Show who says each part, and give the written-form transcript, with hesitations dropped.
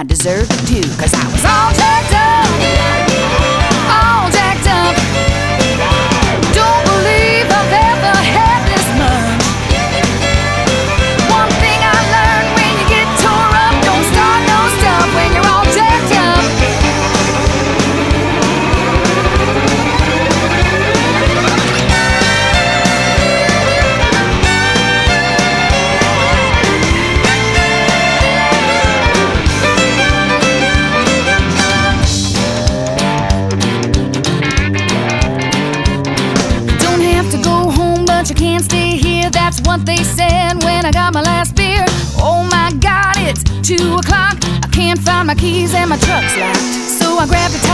Speaker 1: I deserved it too, 'cause I was all jacked up, all jacked up. Don't believe I've ever had this much. One thing I learned: when you get tore up, don't start no stuff when you're all jacked up. You can't stay here, that's what they said when I got my last beer. Oh my God, it's 2 o'clock. I can't find my keys and my truck's locked. So I grabbed a